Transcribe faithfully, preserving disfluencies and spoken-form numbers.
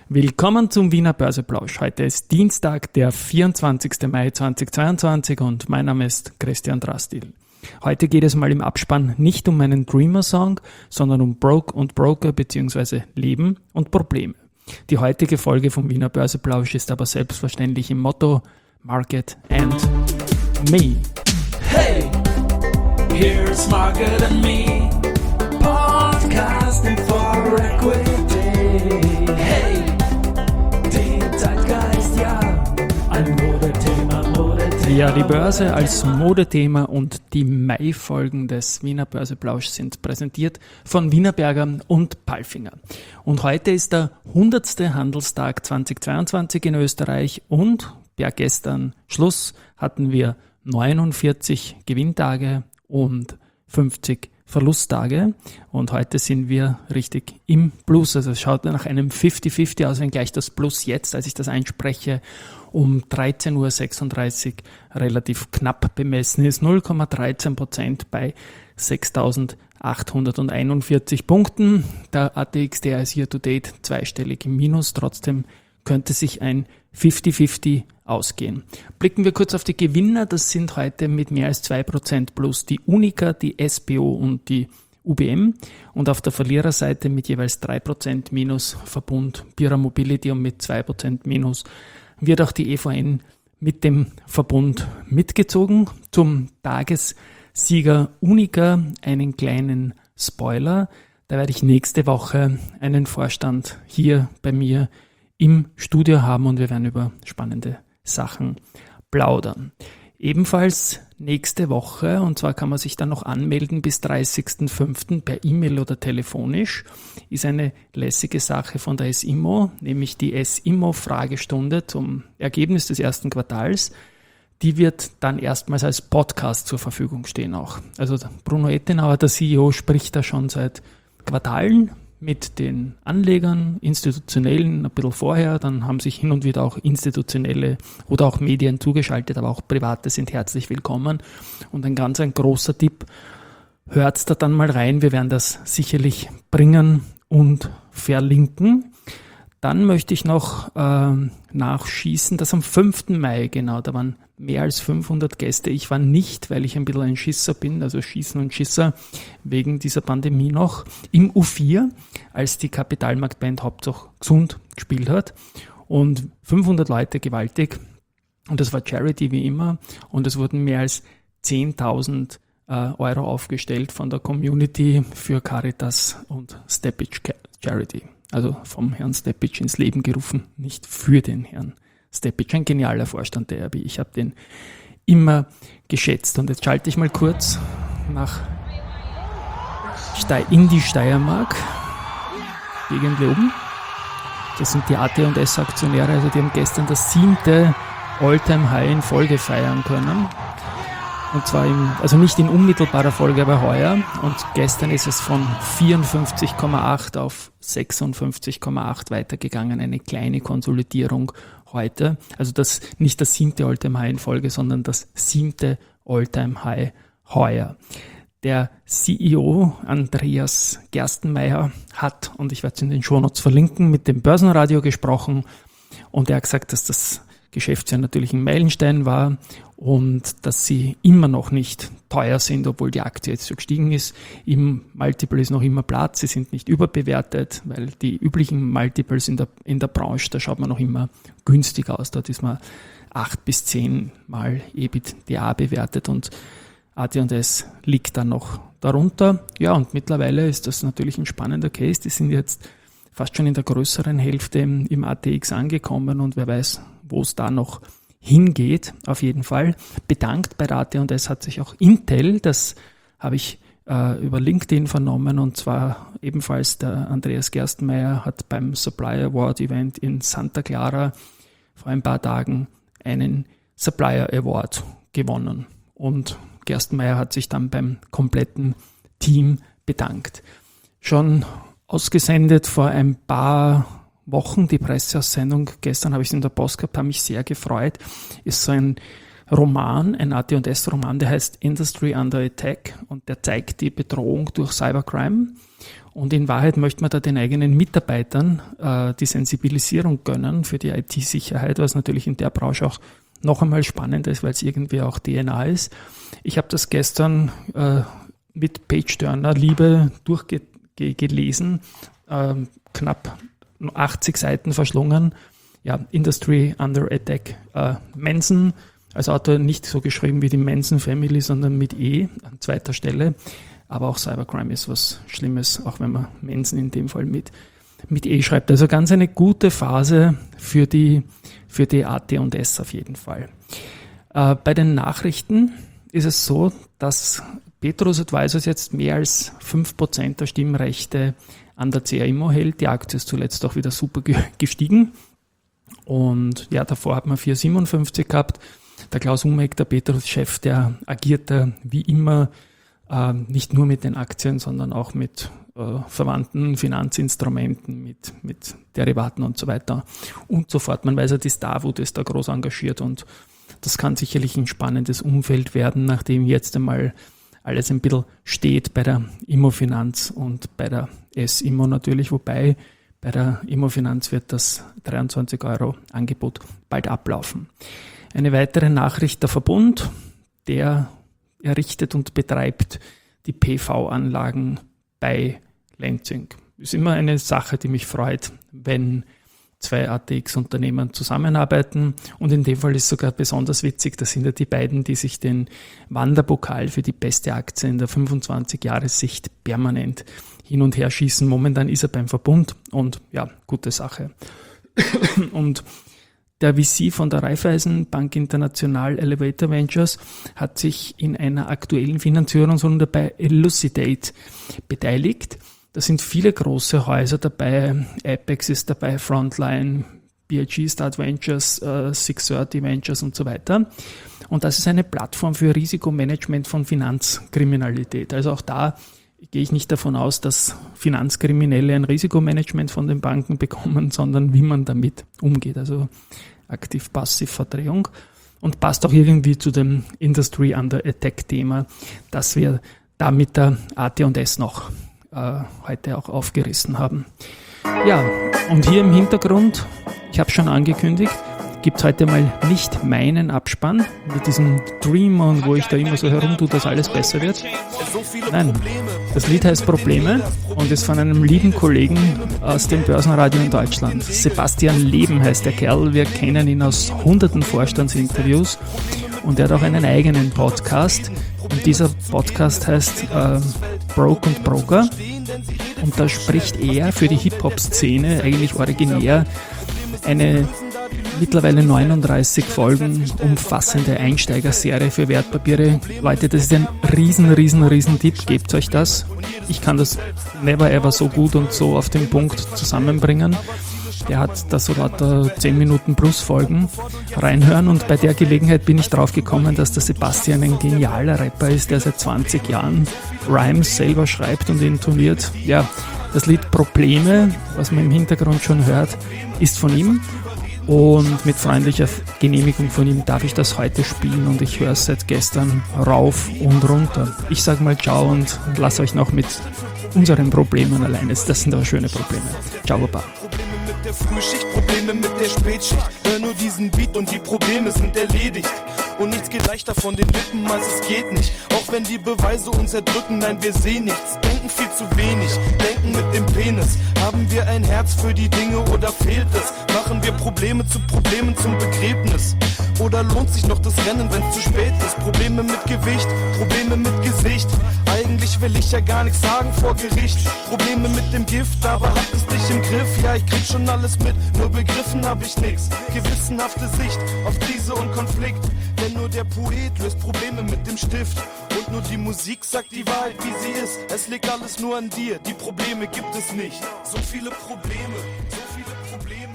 Willkommen zum Wiener Börseplausch. Heute ist Dienstag, der vierundzwanzigsten Mai zweitausendzweiundzwanzig und mein Name ist Christian Drastil. Heute geht es mal im Abspann nicht um meinen Dreamer-Song, sondern um Broke und Broker bzw. Leben und Probleme. Die heutige Folge vom Wiener Börseplausch ist aber selbstverständlich im Motto Market and Me. Hey, here's Market and Me, podcasting for equity. Hey, den Zeitgeist, ja, ein Modethema, Modethema. Ja, die Börse als Modethema und die Mai-Folgen des Wiener Börseplausch sind präsentiert von Wienerberger und Palfinger. Und heute ist der hundertste Handelstag zweitausendzweiundzwanzig in Österreich und per gestern Schluss hatten wir neunundvierzig Gewinntage und fünfzig Verlusttage und heute sind wir richtig im Plus. Also es schaut nach einem fünfzig fünfzig aus, wenngleich das Plus jetzt, als ich das einspreche, um dreizehn Uhr sechsunddreißig relativ knapp bemessen ist. null Komma dreizehn Prozent bei sechstausendachthunderteinundvierzig Punkten. Der A T X, der ist year to date zweistellig im Minus, trotzdem könnte sich ein fünfzig fünfzig ausgehen. Blicken wir kurz auf die Gewinner. Das sind heute mit mehr als zwei Prozent plus die Unica, die S B O und die U B M. Und auf der Verliererseite mit jeweils drei Prozent minus Verbund Bira Mobility und mit zwei Prozent minus wird auch die E V N mit dem Verbund mitgezogen. Zum Tagessieger Unica einen kleinen Spoiler. Da werde ich nächste Woche einen Vorstand hier bei mir im Studio haben und wir werden über spannende Sachen plaudern. Ebenfalls nächste Woche, und zwar kann man sich dann noch anmelden bis dreißigsten fünften per E-Mail oder telefonisch, ist eine lässige Sache von der S I M O, nämlich die S I M O-Fragestunde zum Ergebnis des ersten Quartals. Die wird dann erstmals als Podcast zur Verfügung stehen auch. Also Bruno Ettenauer, der C E O, spricht da schon seit Quartalen mit den Anlegern, Institutionellen ein bisschen vorher, dann haben sich hin und wieder auch institutionelle oder auch Medien zugeschaltet, aber auch Private sind herzlich willkommen. Und ein ganz ein großer Tipp, hört da dann mal rein, wir werden das sicherlich bringen und verlinken. Dann möchte ich noch äh, nachschießen, dass am fünften Mai, genau, da waren mehr als fünfhundert Gäste. Ich war nicht, weil ich ein bisschen ein Schisser bin, also Schießen und Schisser, wegen dieser Pandemie noch, im U vier, als die Kapitalmarktband Hauptsache gesund gespielt hat. Und fünfhundert Leute, gewaltig. Und das war Charity wie immer. Und es wurden mehr als zehntausend äh, Euro aufgestellt von der Community für Caritas und Steppich Charity. Also vom Herrn Steppich ins Leben gerufen, nicht für den Herrn Steppich. Ein genialer Vorstand, der R B. Ich habe den immer geschätzt. Und jetzt schalte ich mal kurz nach Ste- in die Steiermark, Gegend oben. Das sind die A T und S Aktionäre, also die haben gestern das siebte All-Time-High in Folge feiern können. Und zwar im, also nicht in unmittelbarer Folge, aber heuer. Und gestern ist es von vierundfünfzig Komma acht auf sechsundfünfzig Komma acht weitergegangen. Eine kleine Konsolidierung heute. Also das nicht das siebte All-Time-High in Folge, sondern das siebte All-Time-High heuer. Der C E O Andreas Gerstenmaier hat, und ich werde es in den Shownotes verlinken, mit dem Börsenradio gesprochen. Und er hat gesagt, dass das Geschäftsjahr natürlich ein Meilenstein war und dass sie immer noch nicht teuer sind, obwohl die Aktie jetzt so gestiegen ist. Im Multiple ist noch immer Platz, sie sind nicht überbewertet, weil die üblichen Multiples in der, in der Branche, da schaut man noch immer günstig aus. Dort ist man acht bis zehn Mal EBITDA bewertet und A T und S liegt dann noch darunter. Ja, und mittlerweile ist das natürlich ein spannender Case. Die sind jetzt fast schon in der größeren Hälfte im A T X angekommen und wer weiß, wo es da noch hingeht, auf jeden Fall. Bedankt bei der A T und S hat sich auch Intel, das habe ich äh, über LinkedIn vernommen, und zwar ebenfalls der Andreas Gerstenmaier hat beim Supplier Award Event in Santa Clara vor ein paar Tagen einen Supplier Award gewonnen. Und Gerstenmaier hat sich dann beim kompletten Team bedankt. Schon ausgesendet vor ein paar Wochen, die Presseaussendung, gestern habe ich es in der Post gehabt, habe mich sehr gefreut, ist so ein Roman, ein A T und S-Roman, der heißt Industry Under Attack und der zeigt die Bedrohung durch Cybercrime Und in Wahrheit möchte man da den eigenen Mitarbeitern äh, die Sensibilisierung gönnen für die I T-Sicherheit, was natürlich in der Branche auch noch einmal spannend ist, weil es irgendwie auch D N A ist. Ich habe das gestern äh, mit Page-Turner-Liebe durchgelesen, äh, knapp achtzig Seiten verschlungen. Ja, Industry Under Attack. Äh, Manson, als Autor nicht so geschrieben wie die Manson Family, sondern mit E an zweiter Stelle. Aber auch Cybercrime ist was Schlimmes, auch wenn man Manson in dem Fall mit, mit E schreibt. Also ganz eine gute Phase für die, für die A T und S auf jeden Fall. Äh, bei den Nachrichten ist es so, dass Petrus Advisors jetzt mehr als fünf Prozent der Stimmrechte an der C A Immo hält. Die Aktie ist zuletzt auch wieder super gestiegen. Und ja, davor hat man vier Komma siebenundfünfzig gehabt. Der Klaus Umek, der Petrus-Chef, der agierte wie immer äh, nicht nur mit den Aktien, sondern auch mit äh, verwandten Finanzinstrumenten, mit, mit Derivaten und so weiter und so fort. Man weiß ja, die Starwood ist da groß engagiert und das kann sicherlich ein spannendes Umfeld werden, nachdem jetzt einmal alles ein bisschen steht bei der Immofinanz und bei der S-Immo natürlich, wobei bei der Immofinanz wird das dreiundzwanzig Euro Angebot bald ablaufen. Eine weitere Nachricht, der Verbund, der errichtet und betreibt die P V-Anlagen bei Lenzing. Ist immer eine Sache, die mich freut, wenn zwei A T X-Unternehmen zusammenarbeiten. Und in dem Fall ist sogar besonders witzig, das sind ja die beiden, die sich den Wanderpokal für die beste Aktie in der fünfundzwanzig-Jahres-Sicht permanent hin und her schießen. Momentan ist er beim Verbund und ja, gute Sache. Und der V C von der Raiffeisen Bank International Elevator Ventures hat sich in einer aktuellen Finanzierungsrunde bei Elucidate beteiligt. Da sind viele große Häuser dabei, Apex ist dabei, Frontline, B I G Start Ventures, äh, six thirty Ventures und so weiter. Und das ist eine Plattform für Risikomanagement von Finanzkriminalität. Also auch da gehe ich nicht davon aus, dass Finanzkriminelle ein Risikomanagement von den Banken bekommen, sondern wie man damit umgeht. Also Aktiv-Passiv-Verdrehung. Und passt auch irgendwie zu dem Industry Under Attack-Thema, das wir da mit der A T und S noch äh, heute auch aufgerissen haben. Ja, und hier im Hintergrund, ich habe schon angekündigt, gibt es heute mal nicht meinen Abspann mit diesem Dream und wo ich da immer so herumtue, dass alles besser wird. Nein, das Lied heißt Probleme und ist von einem lieben Kollegen aus dem Börsenradio in Deutschland. Sebastian Leben heißt der Kerl, wir kennen ihn aus hunderten Vorstandsinterviews und er hat auch einen eigenen Podcast und dieser Podcast heißt äh, Broke und Broker und da spricht er für die Hip-Hop-Szene eigentlich originär eine mittlerweile neununddreißig Folgen umfassende Einsteigerserie für Wertpapiere. Leute, das ist ein riesen, riesen, riesen Tipp. Gebt euch das. Ich kann das never ever so gut und so auf den Punkt zusammenbringen. Der hat da so lauter zehn Minuten plus Folgen. Reinhören und bei der Gelegenheit bin ich drauf gekommen, dass der Sebastian ein genialer Rapper ist, der seit zwanzig Jahren Rhymes selber schreibt und intoniert. Ja, das Lied Probleme, was man im Hintergrund schon hört, ist von ihm. Und mit freundlicher Genehmigung von ihm darf ich das heute spielen und ich höre es seit gestern rauf und runter. Ich sage mal ciao und lasse euch noch mit unseren Problemen allein. Das sind aber schöne Probleme. Ciao, Baba. Probleme mit der Frühschicht, Probleme mit der Spätschicht. Hör nur diesen Beat und die Probleme sind erledigt. Und nichts geht leichter von den Lippen, als es geht nicht. Auch wenn die Beweise uns erdrücken, nein, wir sehen nichts. Denken viel zu wenig, denken mit dem Penis. Haben wir ein Herz für die Dinge oder fehlt es? Machen wir Probleme zu Problemen zum Begräbnis? Oder lohnt sich noch das Rennen, wenn's zu spät ist? Probleme mit Gewicht, Probleme mit Gesicht. Eigentlich will ich ja gar nichts sagen vor Gericht. Probleme mit dem Gift, aber hab es nicht im Griff. Ja, ich krieg schon alles mit, nur begriffen hab ich nix. Gewissenhafte Sicht auf Krise und Konflikt. Denn nur der Poet löst Probleme mit dem Stift. Und nur die Musik sagt die Wahrheit, wie sie ist. Es liegt alles nur an dir, die Probleme gibt es nicht. So viele Probleme, so viele Probleme.